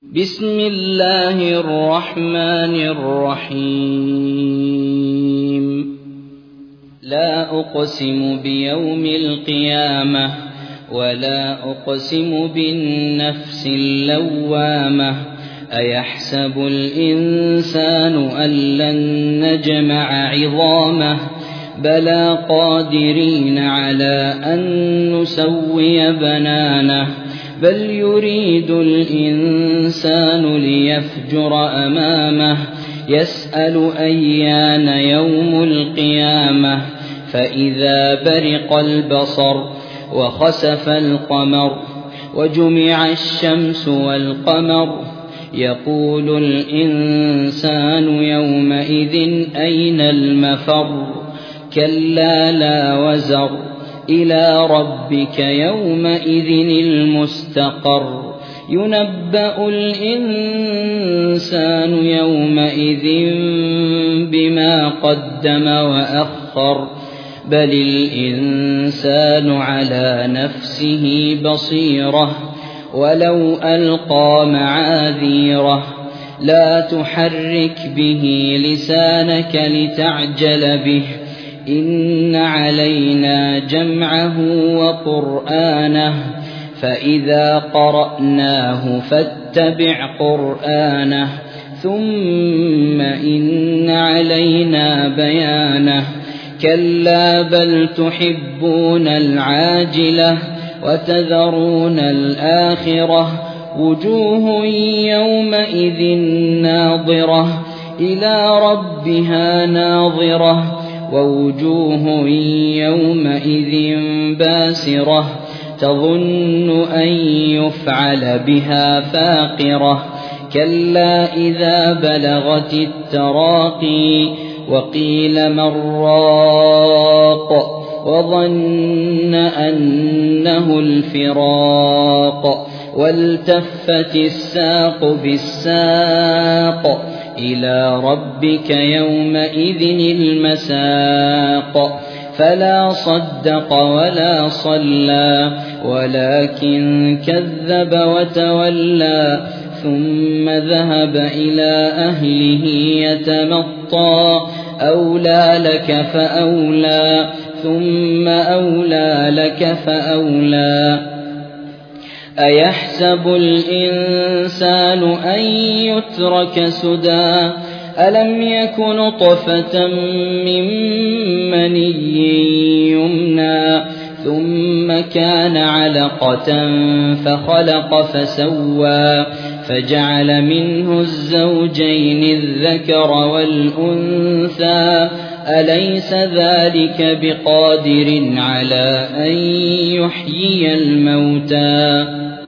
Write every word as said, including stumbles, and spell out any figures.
بسم الله الرحمن الرحيم لا أقسم بيوم القيامة ولا أقسم بالنفس اللوامة أيحسب الإنسان أن لن نجمع عظامه بلى قادرين على أن نسوي بنانه بل يريد الإنسان ليفجر أمامه يسأل أيان يوم القيامة فإذا برق البصر وخسف القمر وجمع الشمس والقمر يقول الإنسان يومئذ أين المفر كلا لا وزر إلى ربك يومئذ المستقر ينبأ الإنسان يومئذ بما قدم وأخر بل الإنسان على نفسه بصيرة ولو ألقى معاذيره لا تحرك به لسانك لتعجل به إن علينا جمعه وقرآنه فإذا قرأناه فاتبع قرآنه ثم إن علينا بيانه كلا بل تحبون العاجلة وتذرون الآخرة وجوه يومئذ ناظرة إلى ربها ناظرة ووجوه يومئذ باسرة تظن أن يفعل بها فاقرة كلا إذا بلغت التراقي وقيل من راق وظن أنه الفراق والتفت الساق بالساق إلى ربك يومئذ المساق فلا صدق ولا صلى ولكن كذب وتولى ثم ذهب إلى أهله يتمطى أولى لك فأولى ثم أولى لك فأولى أيحسب الإنسان أن يترك سدى ألم يك نطفة من مني يمنى ثم كان علقة فخلق فسوى فجعل منه الزوجين الذكر والأنثى أليس ذلك بقادر على أن يحيي الموتى